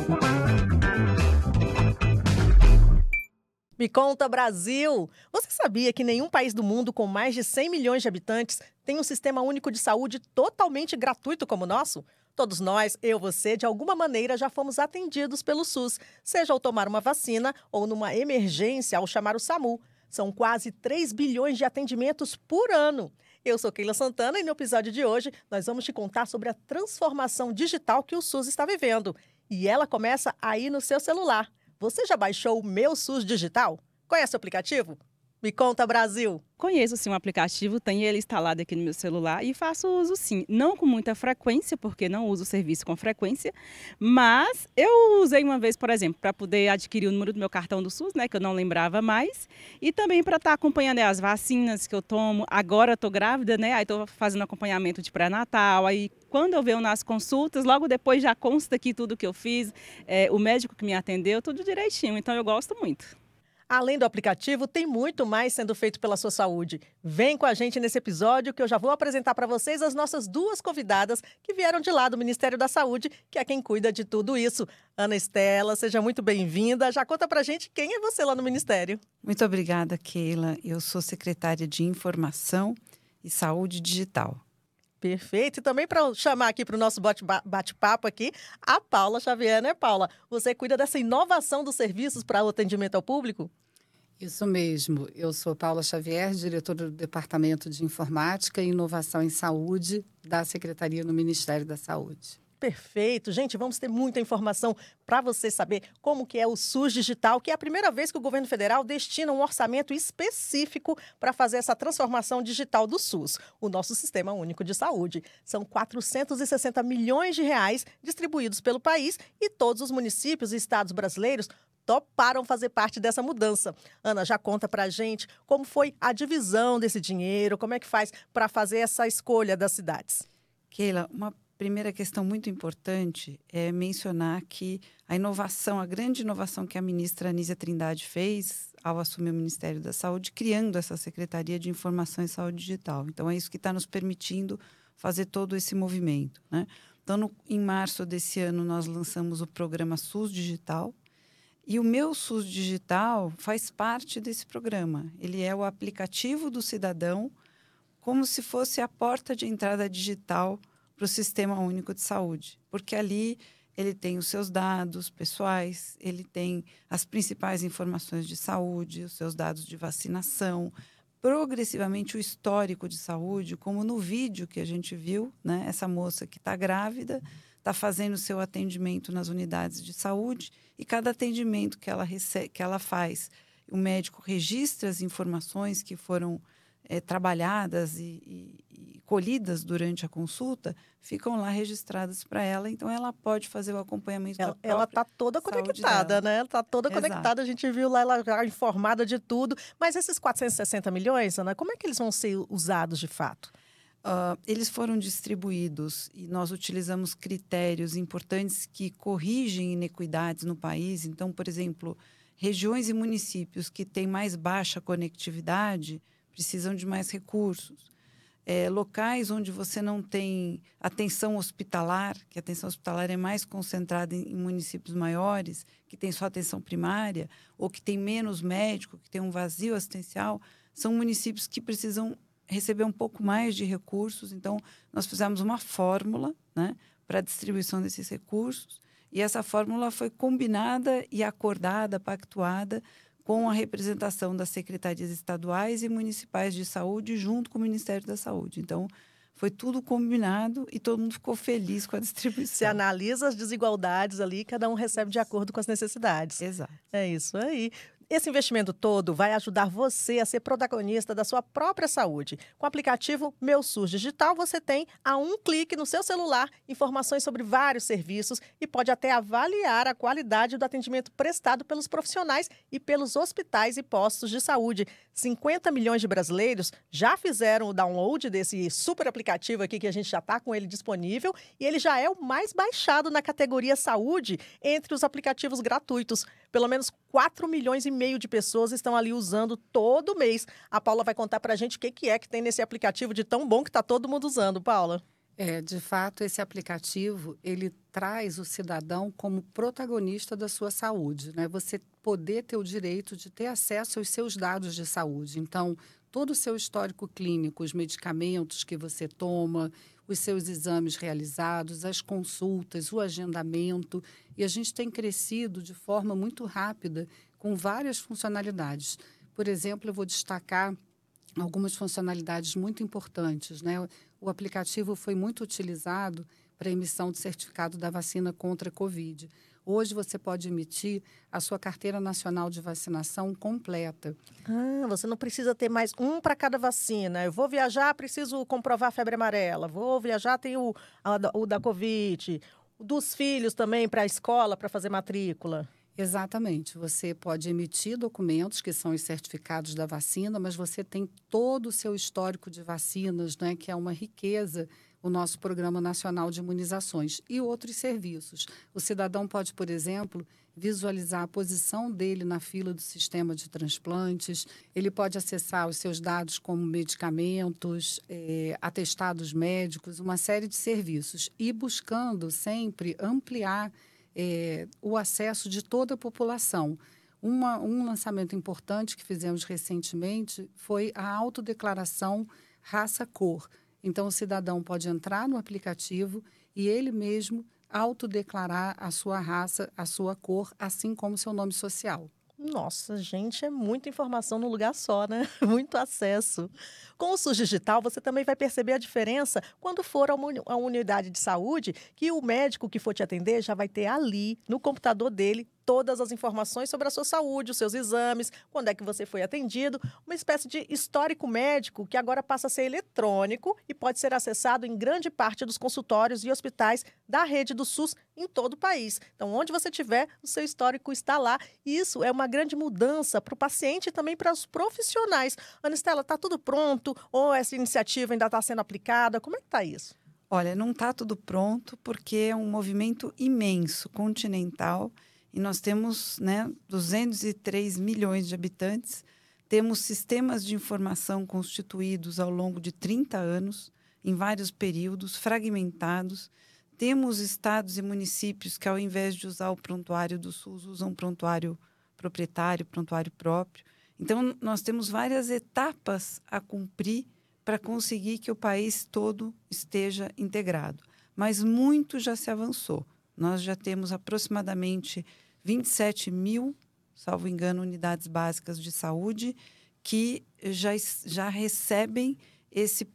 Me conta, Brasil! Você sabia que nenhum país do mundo com mais de 100 milhões de habitantes tem um sistema único de saúde totalmente gratuito como o nosso? Todos nós, eu, você, de alguma maneira já fomos atendidos pelo SUS, seja ao tomar uma vacina ou numa emergência ao chamar o SAMU. São quase 3 bilhões de atendimentos por ano. Eu sou Keila Santana e no episódio de hoje nós vamos te contar sobre a transformação digital que o SUS está vivendo. E ela começa aí no seu celular. Você já baixou o Meu SUS Digital? Conhece o aplicativo? Me conta, Brasil! Conheço sim o aplicativo, tenho ele instalado aqui no meu celular e faço uso sim. Não com muita frequência, porque não uso o serviço com frequência, mas eu usei uma vez, por exemplo, para poder adquirir o número do meu cartão do SUS, né, que eu não lembrava mais, e também para estar acompanhando as vacinas que eu tomo. Agora estou grávida, né, aí estou fazendo acompanhamento de pré-natal, aí quando eu venho nas consultas, logo depois já consta aqui tudo que eu fiz, o médico que me atendeu, tudo direitinho, então eu gosto muito. Além do aplicativo, tem muito mais sendo feito pela sua saúde. Vem com a gente nesse episódio que eu já vou apresentar para vocês as nossas duas convidadas que vieram de lá do Ministério da Saúde, que é quem cuida de tudo isso. Ana Estela, seja muito bem-vinda. Já conta pra gente quem é você lá no Ministério. Muito obrigada, Keila. Eu sou secretária de Informação e Saúde Digital. Perfeito. E também para chamar aqui para o nosso bate-papo aqui, a Paula Xavier, né, Paula? Você cuida dessa inovação dos serviços para o atendimento ao público? Isso mesmo. Eu sou Paula Xavier, diretora do Departamento de Informática e Inovação em Saúde da Secretaria no Ministério da Saúde. Perfeito. Gente, vamos ter muita informação para você saber como que é o SUS Digital, que é a primeira vez que o governo federal destina um orçamento específico para fazer essa transformação digital do SUS, o nosso Sistema Único de Saúde. São 460 milhões de reais distribuídos pelo país e todos os municípios e estados brasileiros toparam fazer parte dessa mudança. Ana, já conta para a gente como foi a divisão desse dinheiro, como é que faz para fazer essa escolha das cidades. Keila, uma primeira questão muito importante é mencionar que a inovação, a grande inovação que a ministra Anísia Trindade fez ao assumir o Ministério da Saúde, criando essa Secretaria de Informação e Saúde Digital. Então, é isso que está nos permitindo fazer todo esse movimento, né? Então, em março desse ano, nós lançamos o programa SUS Digital, e o Meu SUS Digital faz parte desse programa. Ele é o aplicativo do cidadão, como se fosse a porta de entrada digital para o Sistema Único de Saúde, porque ali ele tem os seus dados pessoais, ele tem as principais informações de saúde, os seus dados de vacinação, progressivamente o histórico de saúde, como no vídeo que a gente viu, né? Essa moça que está grávida, está fazendo o seu atendimento nas unidades de saúde e cada atendimento que ela faz, o médico registra as informações que foram trabalhadas e colhidas durante a consulta, ficam lá registradas para ela, então ela pode fazer o acompanhamento da própria Ela está toda conectada, né? Ela está toda conectada, a gente viu lá ela já informada de tudo. Mas esses 460 milhões, Ana, como é que eles vão ser usados de fato? Eles foram distribuídos e nós utilizamos critérios importantes que corrigem inequidades no país. Então, por exemplo, regiões e municípios que têm mais baixa conectividade precisam de mais recursos. Locais onde você não tem atenção hospitalar, que a atenção hospitalar é mais concentrada em municípios maiores, que tem só atenção primária, ou que tem menos médico, que tem um vazio assistencial, são municípios que precisam receber um pouco mais de recursos. Então, nós fizemos uma fórmula, né, para a distribuição desses recursos, e essa fórmula foi combinada e acordada, pactuada, com a representação das secretarias estaduais e municipais de saúde junto com o Ministério da Saúde. Então, foi tudo combinado e todo mundo ficou feliz com a distribuição. Se analisa as desigualdades ali, cada um recebe de acordo com as necessidades. Exato. É isso aí. Esse investimento todo vai ajudar você a ser protagonista da sua própria saúde. Com o aplicativo Meu SUS Digital, você tem a um clique no seu celular informações sobre vários serviços e pode até avaliar a qualidade do atendimento prestado pelos profissionais e pelos hospitais e postos de saúde. 50 milhões de brasileiros já fizeram o download desse super aplicativo aqui que a gente já está com ele disponível e ele já é o mais baixado na categoria saúde entre os aplicativos gratuitos. Pelo menos 4 milhões e meio de pessoas estão ali usando todo mês. A Paula vai contar para a gente o que é que tem nesse aplicativo de tão bom que está todo mundo usando, Paula. De fato, esse aplicativo, ele traz o cidadão como protagonista da sua saúde, né? Você poder ter o direito de ter acesso aos seus dados de saúde. Então, todo o seu histórico clínico, os medicamentos que você toma, os seus exames realizados, as consultas, o agendamento. E a gente tem crescido de forma muito rápida com várias funcionalidades. Por exemplo, eu vou destacar algumas funcionalidades muito importantes, né? O aplicativo foi muito utilizado para a emissão de certificado da vacina contra a Covid. Hoje você pode emitir a sua carteira nacional de vacinação completa. Você não precisa ter mais um para cada vacina. Eu vou viajar, preciso comprovar a febre amarela. Vou viajar, tem o da Covid. O dos filhos também para a escola, para fazer matrícula. Exatamente. Você pode emitir documentos, que são os certificados da vacina, mas você tem todo o seu histórico de vacinas, né, que é uma riqueza, o nosso Programa Nacional de Imunizações e outros serviços. O cidadão pode, por exemplo, visualizar a posição dele na fila do sistema de transplantes, ele pode acessar os seus dados como medicamentos, atestados médicos, uma série de serviços, e buscando sempre ampliar o acesso de toda a população. Um lançamento importante que fizemos recentemente foi a autodeclaração raça-cor. Então, o cidadão pode entrar no aplicativo e ele mesmo autodeclarar a sua raça, a sua cor, assim como o seu nome social. Nossa, gente, é muita informação num lugar só, né? Muito acesso. Com o SUS Digital, você também vai perceber a diferença quando for a uma unidade de saúde, que o médico que for te atender já vai ter ali, no computador dele, todas as informações sobre a sua saúde, os seus exames, quando é que você foi atendido, uma espécie de histórico médico que agora passa a ser eletrônico e pode ser acessado em grande parte dos consultórios e hospitais da rede do SUS em todo o país. Então, onde você estiver, o seu histórico está lá. E isso é uma grande mudança para o paciente e também para os profissionais. Ana Estela, está tudo pronto? Ou essa iniciativa ainda está sendo aplicada? Como é que está isso? Olha, não está tudo pronto porque é um movimento imenso, continental. E nós temos 203 milhões de habitantes, temos sistemas de informação constituídos ao longo de 30 anos, em vários períodos, fragmentados. Temos estados e municípios que, ao invés de usar o prontuário do SUS, usam um prontuário proprietário, prontuário próprio. Então, nós temos várias etapas a cumprir para conseguir que o país todo esteja integrado. Mas muito já se avançou. Nós já temos aproximadamente 27 mil, salvo engano, unidades básicas de saúde que já recebem esse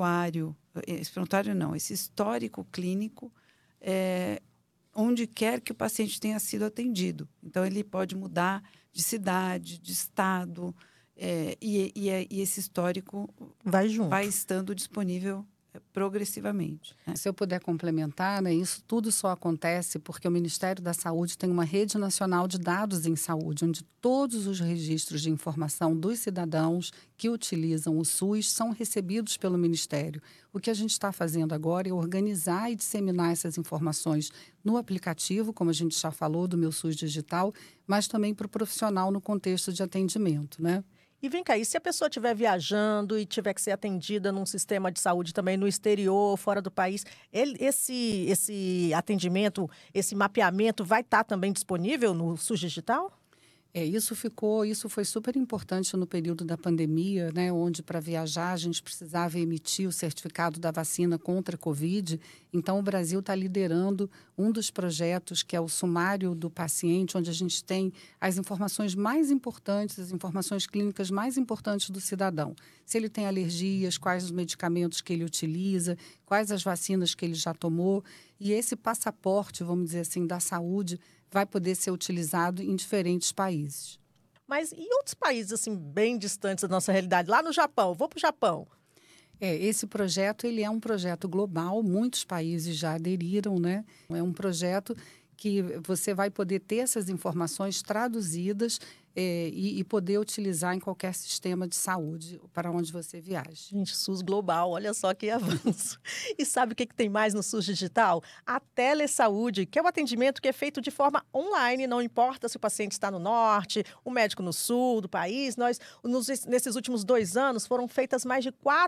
histórico clínico, onde quer que o paciente tenha sido atendido. Então, ele pode mudar de cidade, de estado, e esse histórico vai estando disponível progressivamente. Se eu puder complementar, né, isso tudo só acontece porque o Ministério da Saúde tem uma rede nacional de dados em saúde, onde todos os registros de informação dos cidadãos que utilizam o SUS são recebidos pelo Ministério. O que a gente está fazendo agora é organizar e disseminar essas informações no aplicativo, como a gente já falou, do Meu SUS Digital, mas também para o profissional no contexto de atendimento, né? E vem cá, e se a pessoa estiver viajando e tiver que ser atendida num sistema de saúde também no exterior, fora do país, esse atendimento, esse mapeamento vai estar também disponível no SUS Digital? Isso foi super importante no período da pandemia, né, onde para viajar a gente precisava emitir o certificado da vacina contra a Covid. Então, o Brasil está liderando um dos projetos que é o sumário do paciente, onde a gente tem as informações mais importantes, as informações clínicas mais importantes do cidadão. Se ele tem alergias, quais os medicamentos que ele utiliza, quais as vacinas que ele já tomou. E esse passaporte, vamos dizer assim, da saúde vai poder ser utilizado em diferentes países. Mas e outros países, assim, bem distantes da nossa realidade? Lá no Japão, vou para o Japão. Esse projeto, ele é um projeto global, muitos países já aderiram, né? É um projeto que você vai poder ter essas informações traduzidas e poder utilizar em qualquer sistema de saúde para onde você viaje. Gente, SUS global, olha só que avanço. E sabe o que tem mais no SUS digital? A telesaúde, que é um atendimento que é feito de forma online, não importa se o paciente está no norte, o médico no sul do país. Nesses últimos 2 anos, foram feitas mais de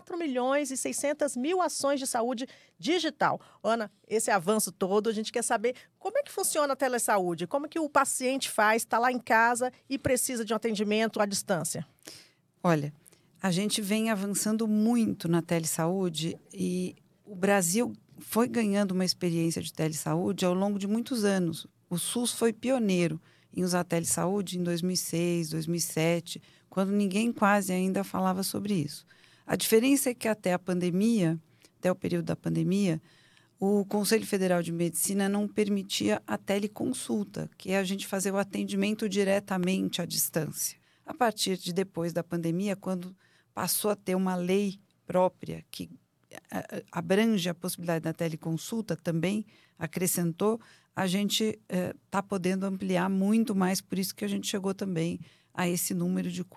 4.600.000 ações de saúde digital. Ana, esse avanço todo, a gente quer saber como é que funciona a telesaúde, como é que o paciente faz, está lá em casa e precisa de um atendimento à distância. Olha, a gente vem avançando muito na telesaúde e o Brasil foi ganhando uma experiência de telesaúde ao longo de muitos anos. O SUS foi pioneiro em usar a telesaúde em 2006, 2007, quando ninguém quase ainda falava sobre isso. A diferença é que até a pandemia, até o período da pandemia, o Conselho Federal de Medicina não permitia a teleconsulta, que é a gente fazer o atendimento diretamente à distância. A partir de depois da pandemia, quando passou a ter uma lei própria que abrange a possibilidade da teleconsulta, também acrescentou, a gente está podendo ampliar muito mais, por isso que a gente chegou também a esse número de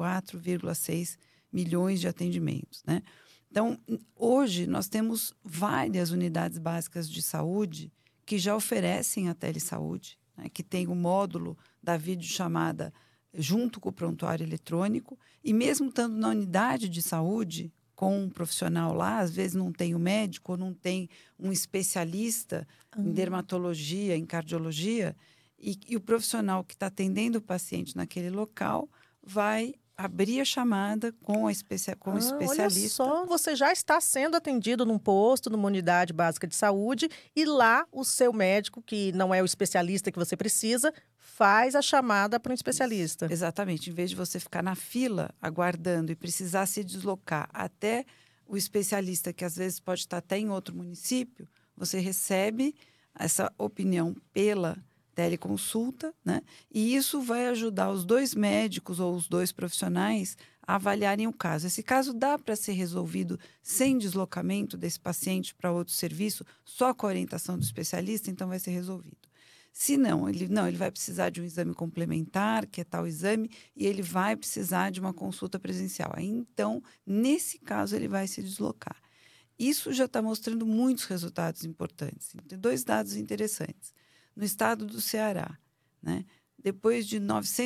4,6 milhões de atendimentos, né? Então, hoje, nós temos várias unidades básicas de saúde que já oferecem a telesaúde, né, que tem o módulo da videochamada junto com o prontuário eletrônico, e mesmo estando na unidade de saúde, com um profissional lá, às vezes não tem o médico, ou não tem um especialista em dermatologia, em cardiologia, e o profissional que está atendendo o paciente naquele local vai abrir a chamada com o especialista. Olha só, você já está sendo atendido num posto, numa unidade básica de saúde, e lá o seu médico, que não é o especialista que você precisa, faz a chamada para um especialista. Isso, exatamente. Em vez de você ficar na fila aguardando e precisar se deslocar até o especialista, que às vezes pode estar até em outro município, você recebe essa opinião pela teleconsulta, né? E isso vai ajudar os 2 médicos ou os 2 profissionais a avaliarem o caso. Esse caso dá para ser resolvido sem deslocamento desse paciente para outro serviço, só com a orientação do especialista, então vai ser resolvido. Se não, ele vai precisar de um exame complementar, que é tal exame, e ele vai precisar de uma consulta presencial. Aí, então, nesse caso, ele vai se deslocar. Isso já está mostrando muitos resultados importantes. Tem 2 dados interessantes. No estado do Ceará, né, depois de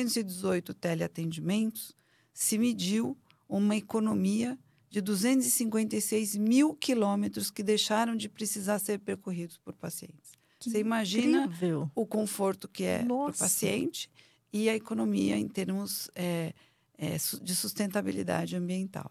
918 teleatendimentos, se mediu uma economia de 256 mil quilômetros que deixaram de precisar ser percorridos por pacientes. Você imagina o conforto que é para o paciente e a economia em termos de sustentabilidade ambiental.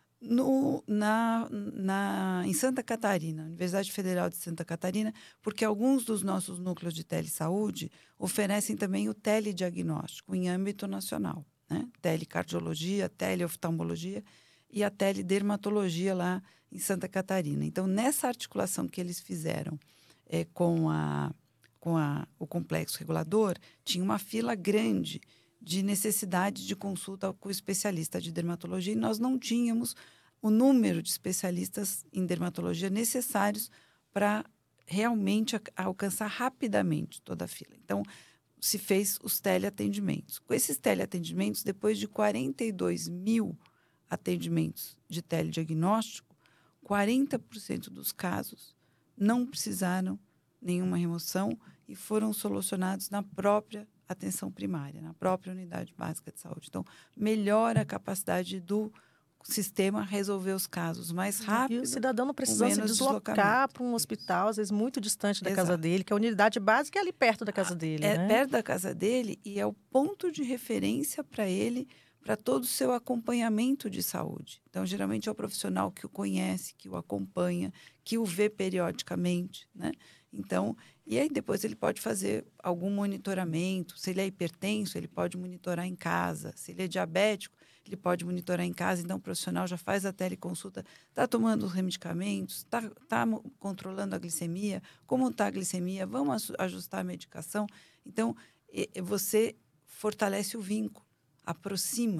Em Santa Catarina, Universidade Federal de Santa Catarina, porque alguns dos nossos núcleos de telesaúde oferecem também o telediagnóstico em âmbito nacional, né? Telecardiologia, teleoftalmologia e a teledermatologia lá em Santa Catarina. Então, nessa articulação que eles fizeram com o complexo regulador, tinha uma fila grande de necessidade de consulta com o especialista de dermatologia, e nós não tínhamos o número de especialistas em dermatologia necessários para realmente alcançar rapidamente toda a fila. Então, se fez os teleatendimentos. Com esses teleatendimentos, depois de 42 mil atendimentos de telediagnóstico, 40% dos casos não precisaram nenhuma remoção e foram solucionados na própria atenção primária, na própria unidade básica de saúde. Então, melhora a capacidade do sistema resolver os casos mais rápido. E o cidadão não precisa se deslocar para um hospital, às vezes muito distante da casa dele, que a unidade básica é ali perto da casa dele. É, né? Perto da casa dele, e é o ponto de referência para ele, para todo o seu acompanhamento de saúde. Então, geralmente é o profissional que o conhece, que o acompanha, que o vê periodicamente, né? Então, e aí depois ele pode fazer algum monitoramento. Se ele é hipertenso, ele pode monitorar em casa. Se ele é diabético, ele pode monitorar em casa. Então, o profissional já faz a teleconsulta, está tomando os medicamentos, está controlando a glicemia, como está a glicemia, vamos ajustar a medicação. Então, você fortalece o vínculo, aproxima.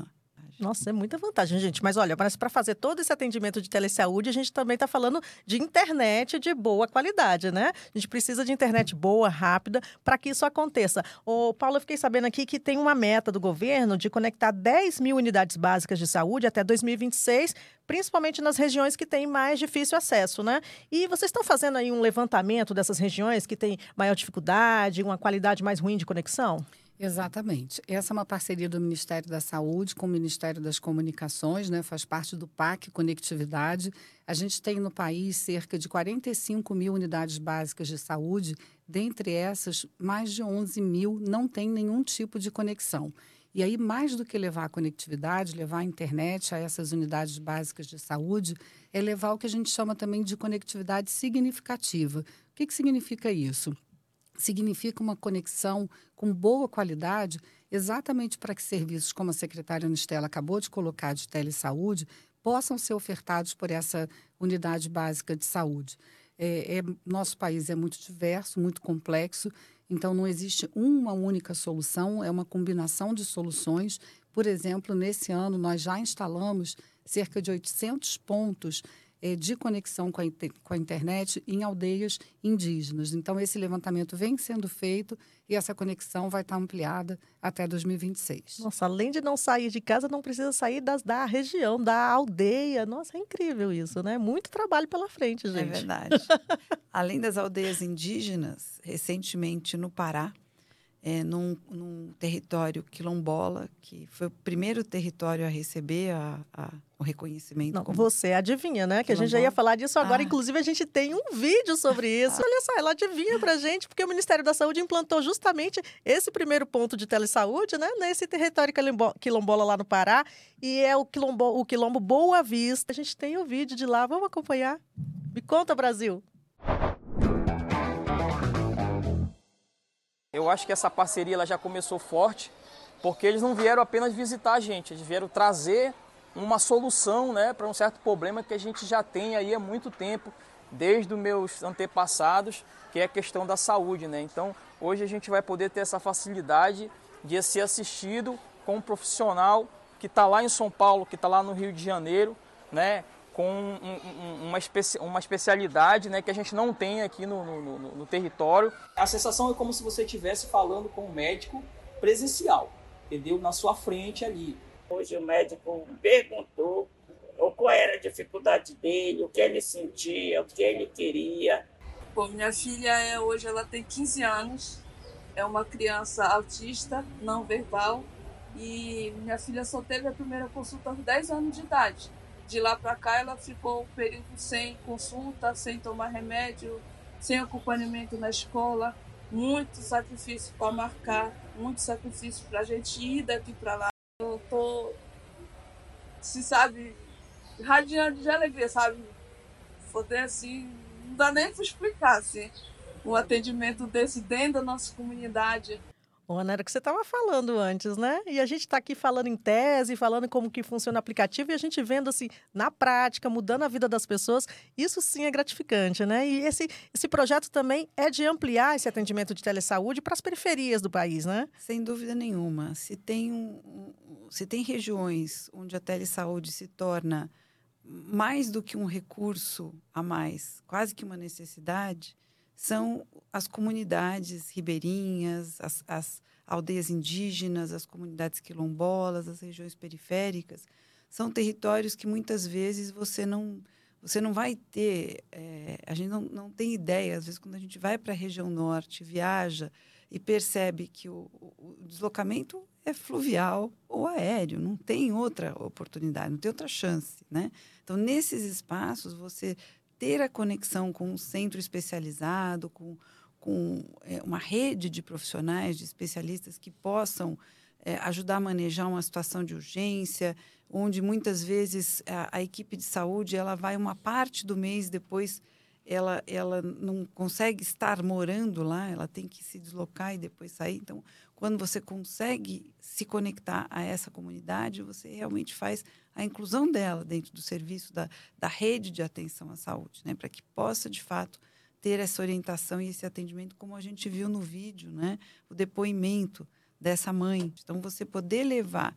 vantagem. Nossa, é muita vantagem, gente. Mas olha, mas para fazer todo esse atendimento de telesaúde, a gente também está falando de internet de boa qualidade, né? A gente precisa de internet boa, rápida, para que isso aconteça. Ô, Paulo, eu fiquei sabendo aqui que tem uma meta do governo de conectar 10 mil unidades básicas de saúde até 2026, principalmente nas regiões que têm mais difícil acesso, né? E vocês estão fazendo aí um levantamento dessas regiões que têm maior dificuldade, uma qualidade mais ruim de conexão? Exatamente. Essa é uma parceria do Ministério da Saúde com o Ministério das Comunicações, né? Faz parte do PAC Conectividade. A gente tem no país cerca de 45 mil unidades básicas de saúde. Dentre essas, mais de 11 mil não têm nenhum tipo de conexão. E aí, mais do que levar a conectividade, levar a internet a essas unidades básicas de saúde, é levar o que a gente chama também de conectividade significativa. O que significa isso? Significa uma conexão com boa qualidade, exatamente para que serviços como a secretária Anistela acabou de colocar de telesaúde possam ser ofertados por essa unidade básica de saúde. Nosso país é muito diverso, muito complexo, então não existe uma única solução, é uma combinação de soluções. Por exemplo, nesse ano nós já instalamos cerca de 800 pontos de conexão com a internet em aldeias indígenas. Então, esse levantamento vem sendo feito e essa conexão vai estar ampliada até 2026. Nossa, além de não sair de casa, não precisa sair da região, da aldeia. Nossa, é incrível isso, né? Muito trabalho pela frente, gente. É verdade. Além das aldeias indígenas, recentemente no Pará, num território quilombola, que foi o primeiro território a receber o reconhecimento. Não, como você adivinha, né? Que a gente já ia falar disso agora. Inclusive, a gente tem um vídeo sobre isso. Olha só, ela adivinha pra gente, porque o Ministério da Saúde implantou justamente esse primeiro ponto de telesaúde, né? Nesse território quilombola lá no Pará. E é o Quilombo Boa Vista. A gente tem o vídeo de lá. Vamos acompanhar? Me conta, Brasil! Eu acho que essa parceria ela já começou forte, porque eles não vieram apenas visitar a gente, eles vieram trazer uma solução, né, para um certo problema que a gente já tem aí há muito tempo, desde os meus antepassados, que é a questão da saúde, né? Então, hoje a gente vai poder ter essa facilidade de ser assistido com um profissional que está lá em São Paulo, que está lá no Rio de Janeiro, né, com uma especialidade, né, que a gente não tem aqui no território. A sensação é como se você estivesse falando com um médico presencial, entendeu? Na sua frente ali. Hoje o médico perguntou qual era a dificuldade dele, o que ele sentia, o que ele queria. Bom, minha filha hoje ela tem 15 anos, é uma criança autista, não verbal, e minha filha só teve a primeira consulta aos 10 anos de idade. De lá para cá, ela ficou um período sem consulta, sem tomar remédio, sem acompanhamento na escola. Muito sacrifício para marcar, muito sacrifício para a gente ir daqui para lá. Eu tô, se sabe, radiante de alegria, sabe? Poder assim, não dá nem para explicar, assim, um atendimento desse dentro da nossa comunidade. Ô, Ana, era o que você estava falando antes, né? E a gente está aqui falando em tese, falando como que funciona o aplicativo e a gente vendo assim, na prática, mudando a vida das pessoas. Isso sim é gratificante, né? E esse projeto também é de ampliar esse atendimento de telesaúde para as periferias do país, né? Sem dúvida nenhuma. Se tem regiões onde a telesaúde se torna mais do que um recurso a mais, quase que uma necessidade, são as comunidades ribeirinhas, as aldeias indígenas, as comunidades quilombolas, as regiões periféricas. São territórios que muitas vezes você não vai ter... a gente não tem ideia. Às vezes, quando a gente vai para a região norte, viaja e percebe que o deslocamento é fluvial ou aéreo, não tem outra oportunidade, não tem outra chance, né? Então, nesses espaços, você ter a conexão com um centro especializado, com uma rede de profissionais, de especialistas que possam ajudar a manejar uma situação de urgência, onde muitas vezes a equipe de saúde ela vai uma parte do mês, depois ela não consegue estar morando lá, ela tem que se deslocar e depois sair. Então, quando você consegue se conectar a essa comunidade, você realmente faz a inclusão dela dentro do serviço da rede de atenção à saúde, né? Para que possa, de fato, ter essa orientação e esse atendimento, como a gente viu no vídeo, né? O depoimento dessa mãe. Então, você poder levar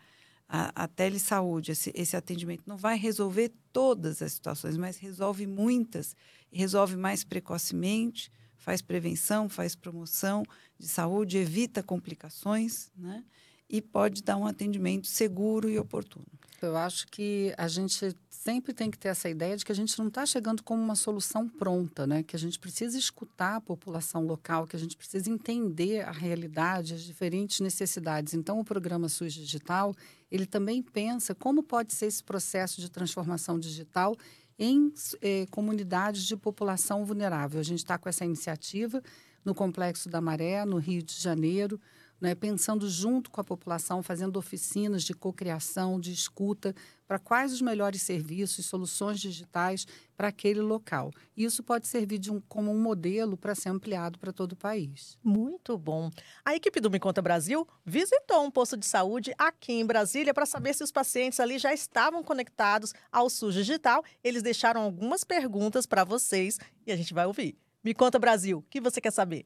a telesaúde, esse atendimento, não vai resolver todas as situações, mas resolve muitas, e resolve mais precocemente, faz prevenção, faz promoção de saúde, evita complicações, né? E pode dar um atendimento seguro e oportuno. Eu acho que a gente sempre tem que ter essa ideia de que a gente não está chegando como uma solução pronta, né? Que a gente precisa escutar a população local, que a gente precisa entender a realidade, as diferentes necessidades. Então, o programa SUS Digital, ele também pensa como pode ser esse processo de transformação digital em comunidades de população vulnerável. A gente está com essa iniciativa no Complexo da Maré, no Rio de Janeiro, né, pensando junto com a população, fazendo oficinas de cocriação, de escuta, para quais os melhores serviços e soluções digitais para aquele local. Isso pode servir como um modelo para ser ampliado para todo o país. Muito bom. A equipe do Me Conta Brasil visitou um posto de saúde aqui em Brasília para saber se os pacientes ali já estavam conectados ao SUS Digital. Eles deixaram algumas perguntas para vocês e a gente vai ouvir. Me Conta Brasil, o que você quer saber?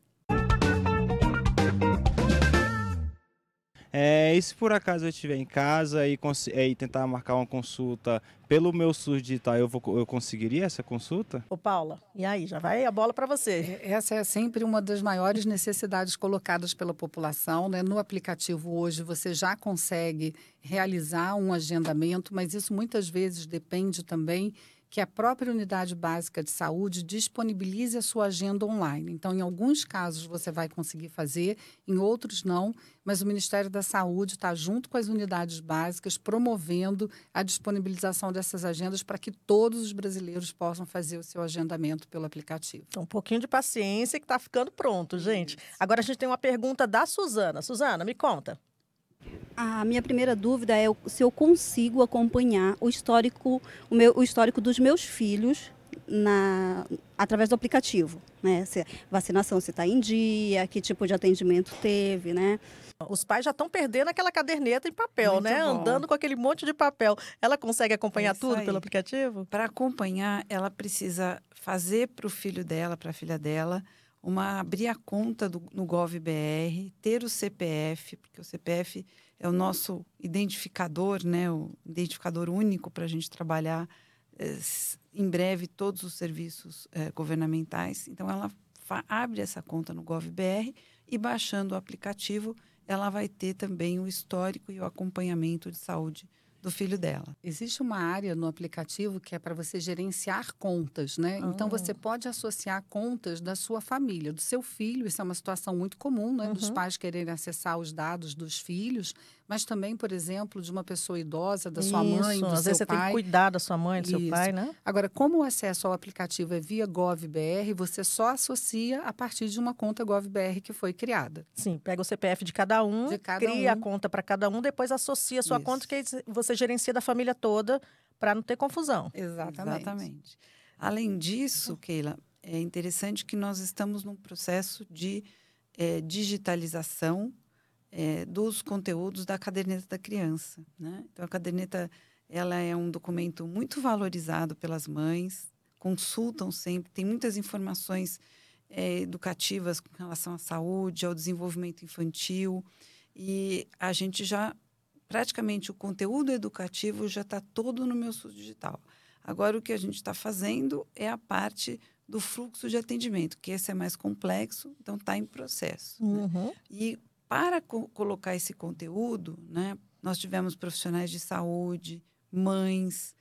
E se por acaso eu estiver em casa e tentar marcar uma consulta pelo meu SUS digital, eu conseguiria essa consulta? Ô Paula, e aí, já vai a bola para você. Essa é sempre uma das maiores necessidades colocadas pela população, né? No aplicativo hoje você já consegue realizar um agendamento, mas isso muitas vezes depende também que a própria unidade básica de saúde disponibilize a sua agenda online. Então, em alguns casos você vai conseguir fazer, em outros não, mas o Ministério da Saúde está junto com as unidades básicas promovendo a disponibilização dessas agendas para que todos os brasileiros possam fazer o seu agendamento pelo aplicativo. Então, um pouquinho de paciência que está ficando pronto, gente. Agora a gente tem uma pergunta da Suzana. Suzana, me conta. A minha primeira dúvida é se eu consigo acompanhar o histórico dos meus filhos através do aplicativo, né? Se a vacinação está em dia, que tipo de atendimento teve, né? Os pais já estão perdendo aquela caderneta em papel, Muito né? bom. Andando com aquele monte de papel. Ela consegue acompanhar tudo aí. pelo aplicativo? Para acompanhar, ela precisa fazer para o filho dela, para a filha dela, abrir a conta no GovBR, ter o CPF, porque o CPF é o nosso identificador, né? O identificador único para a gente trabalhar em breve todos os serviços governamentais. Então, ela abre essa conta no GovBR e, baixando o aplicativo, ela vai ter também o histórico e o acompanhamento de saúde do filho dela. Existe uma área no aplicativo que é para você gerenciar contas, né? Então, você pode associar contas da sua família, do seu filho. Isso é uma situação muito comum, né? Dos pais quererem acessar os dados dos filhos, mas também, por exemplo, de uma pessoa idosa, da sua mãe, do às seu vezes você pai. tem que cuidar da sua mãe, do seu Isso. pai, né? Agora, como o acesso ao aplicativo é via GovBR, você só associa a partir de uma conta GovBR que foi criada. Sim, pega o CPF de cada um, cria a conta para cada um, depois associa a sua conta, que aí você gerencia da família toda para não ter confusão. Exatamente. Além disso, Keila, é interessante que nós estamos num processo de digitalização dos conteúdos da caderneta da criança, né? Então, a caderneta ela é um documento muito valorizado pelas mães, consultam sempre, tem muitas informações educativas com relação à saúde, ao desenvolvimento infantil, e a gente praticamente o conteúdo educativo já está todo no meu SUS Digital. Agora, o que a gente está fazendo é a parte do fluxo de atendimento, que esse é mais complexo, então está em processo. Né? E para colocar esse conteúdo, né, nós tivemos profissionais de saúde, mães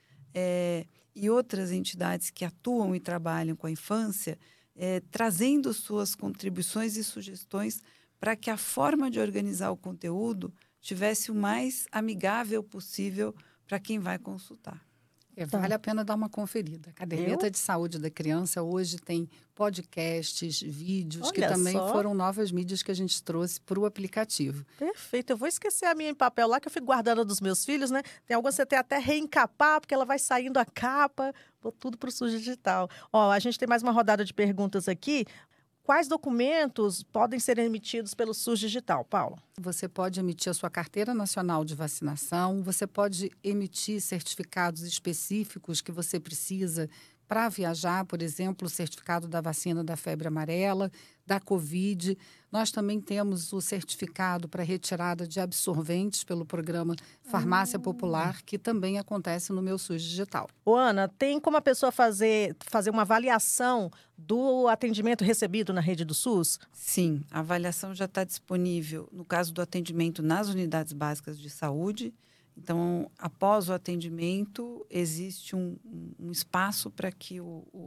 e outras entidades que atuam e trabalham com a infância, trazendo suas contribuições e sugestões para que a forma de organizar o conteúdo tivesse o mais amigável possível para quem vai consultar. Vale a pena dar uma conferida. A caderneta de saúde da criança hoje tem podcasts, vídeos, que também foram novas mídias que a gente trouxe para o aplicativo. Perfeito. Eu vou esquecer a minha em papel lá, que eu fico guardando dos meus filhos, né? Tem algumas que você tem até reencapar, porque ela vai saindo a capa. Vou tudo para o SUS Digital. A gente tem mais uma rodada de perguntas aqui. Quais documentos podem ser emitidos pelo SUS Digital, Paula? Você pode emitir a sua carteira nacional de vacinação, você pode emitir certificados específicos que você precisa para viajar, por exemplo, o certificado da vacina da febre amarela, da Covid. Nós também temos o certificado para retirada de absorventes pelo programa Farmácia Popular, que também acontece no Meu SUS Digital. Ô, Ana, tem como a pessoa fazer uma avaliação do atendimento recebido na rede do SUS? Sim, a avaliação já está disponível no caso do atendimento nas unidades básicas de saúde. Então, após o atendimento, existe um espaço para que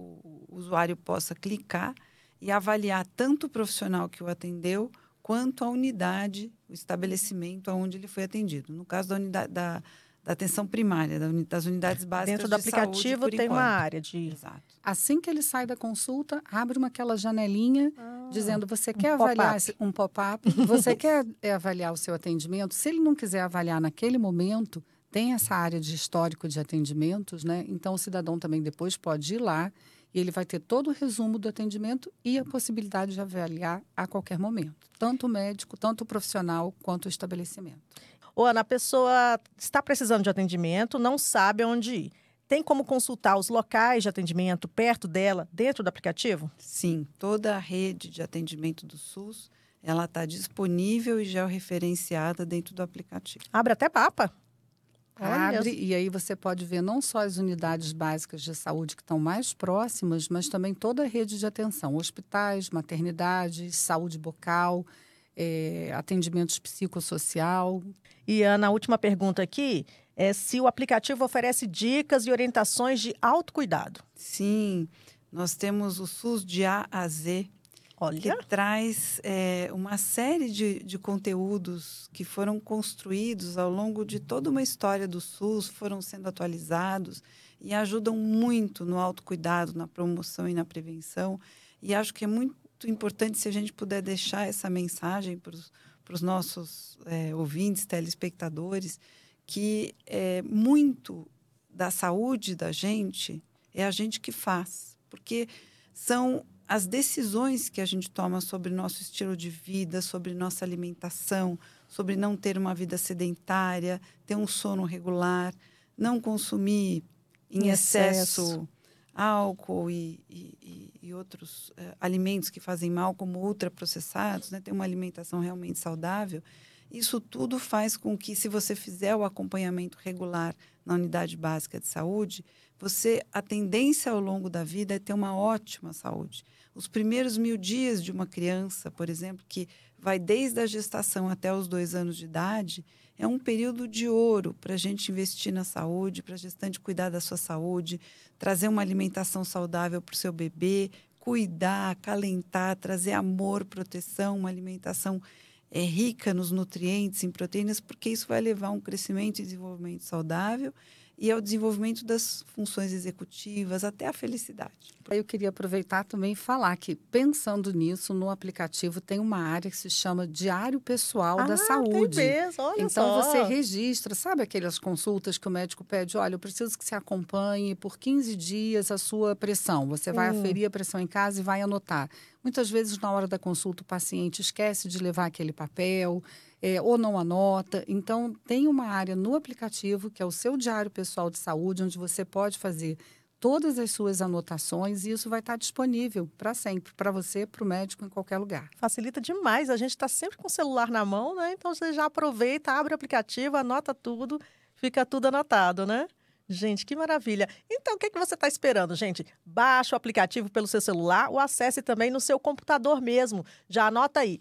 o usuário possa clicar e avaliar tanto o profissional que o atendeu, quanto a unidade, o estabelecimento onde ele foi atendido. No caso da unidade da atenção primária, das unidades básicas Dentro do de saúde, aplicativo por tem enquanto. uma área de... Exato. Assim que ele sai da consulta, abre aquela janelinha dizendo, você quer avaliar um pop-up, você quer avaliar o seu atendimento? Se ele não quiser avaliar naquele momento, tem essa área de histórico de atendimentos, né? Então o cidadão também depois pode ir lá e ele vai ter todo o resumo do atendimento e a possibilidade de avaliar a qualquer momento, tanto o médico, tanto o profissional, quanto o estabelecimento. Ô, Ana, a pessoa está precisando de atendimento, não sabe aonde ir. Tem como consultar os locais de atendimento perto dela, dentro do aplicativo? Sim, toda a rede de atendimento do SUS, ela está disponível e georreferenciada dentro do aplicativo. Abre até mapa. Abre, e aí você pode ver não só as unidades básicas de saúde que estão mais próximas, mas também toda a rede de atenção, hospitais, maternidades, saúde bucal, atendimentos psicossocial. E, Ana, a última pergunta aqui é se o aplicativo oferece dicas e orientações de autocuidado. Sim, nós temos o SUS de A a Z, que traz uma série de conteúdos que foram construídos ao longo de toda uma história do SUS, foram sendo atualizados e ajudam muito no autocuidado, na promoção e na prevenção. E acho que é muito importante se a gente puder deixar essa mensagem para os nossos ouvintes, telespectadores, que muito da saúde da gente é a gente que faz, porque são as decisões que a gente toma sobre nosso estilo de vida, sobre nossa alimentação, sobre não ter uma vida sedentária, ter um sono regular, não consumir em excesso álcool e outros alimentos que fazem mal, como ultraprocessados, né? Ter uma alimentação realmente saudável. Isso tudo faz com que, se você fizer o acompanhamento regular na unidade básica de saúde, a tendência ao longo da vida é ter uma ótima saúde. Os primeiros 1000 dias de uma criança, por exemplo, que vai desde a gestação até os 2 anos de idade, é um período de ouro para a gente investir na saúde, para a gestante cuidar da sua saúde, trazer uma alimentação saudável para o seu bebê, cuidar, acalentar, trazer amor, proteção, uma alimentação rica nos nutrientes, em proteínas, porque isso vai levar a um crescimento e desenvolvimento saudável e ao desenvolvimento das funções executivas, até a felicidade. Eu queria aproveitar também e falar que, pensando nisso, no aplicativo tem uma área que se chama Diário Pessoal da Saúde. Tem mesmo, olha então, só. você registra, sabe aquelas consultas que o médico pede? Olha, eu preciso que você acompanhe por 15 dias a sua pressão. Você vai aferir a pressão em casa e vai anotar. Muitas vezes, na hora da consulta, o paciente esquece de levar aquele papel, ou não anota. Então, tem uma área no aplicativo, que é o seu Diário Pessoal de Saúde, onde você pode fazer todas as suas anotações e isso vai estar disponível para sempre, para você, para o médico, em qualquer lugar. Facilita demais, a gente está sempre com o celular na mão, né? Então você já aproveita, abre o aplicativo, anota tudo, fica tudo anotado, né? Gente, que maravilha. Então, o que você está esperando, gente? Baixa o aplicativo pelo seu celular ou acesse também no seu computador mesmo. Já anota aí,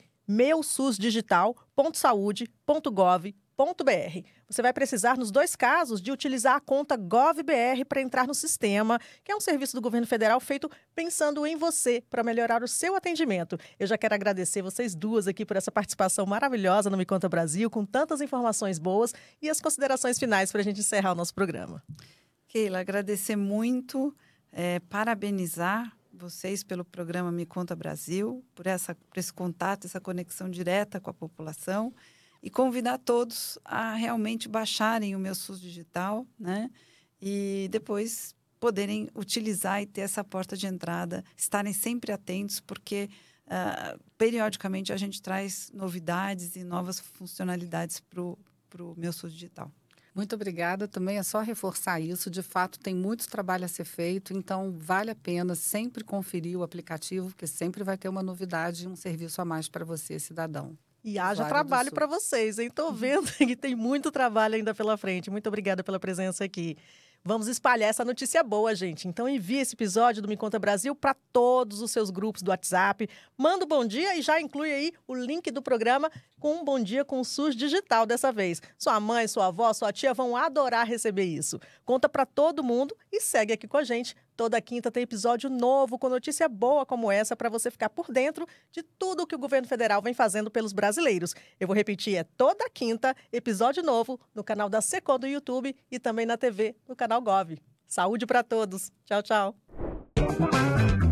meususdigital.saude.gov.br. Você vai precisar, nos 2 casos, de utilizar a conta GovBR para entrar no sistema, que é um serviço do governo federal feito pensando em você, para melhorar o seu atendimento. Eu já quero agradecer vocês duas aqui por essa participação maravilhosa no Me Conta Brasil, com tantas informações boas e as considerações finais para a gente encerrar o nosso programa. Keila, agradecer muito, parabenizar vocês pelo programa Me Conta Brasil, por esse contato, essa conexão direta com a população. E convidar todos a realmente baixarem o Meu SUS Digital, né? E depois poderem utilizar e ter essa porta de entrada, estarem sempre atentos, porque periodicamente a gente traz novidades e novas funcionalidades para o Meu SUS Digital. Muito obrigada. Também é só reforçar isso. De fato, tem muito trabalho a ser feito, então vale a pena sempre conferir o aplicativo, porque sempre vai ter uma novidade e um serviço a mais para você, cidadão. E haja Usuário do trabalho SUS. para vocês, hein? Tô vendo que tem muito trabalho ainda pela frente. Muito obrigada pela presença aqui. Vamos espalhar essa notícia boa, gente. Então envie esse episódio do Me Conta Brasil para todos os seus grupos do WhatsApp. Manda um bom dia e já inclui aí o link do programa com um bom dia com o SUS digital dessa vez. Sua mãe, sua avó, sua tia vão adorar receber isso. Conta para todo mundo e segue aqui com a gente. Toda quinta tem episódio novo com notícia boa como essa para você ficar por dentro de tudo que o governo federal vem fazendo pelos brasileiros. Eu vou repetir, é toda quinta, episódio novo no canal da Secom do YouTube e também na TV, no canal Gov. Saúde para todos. Tchau, tchau.